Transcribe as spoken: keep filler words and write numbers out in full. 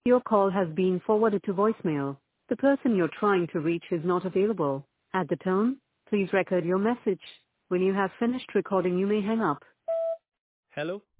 Your call has been forwarded to voicemail. The person you're trying to reach is not available. At the tone, please record your message. When you have finished recording, you may hang up. Hello.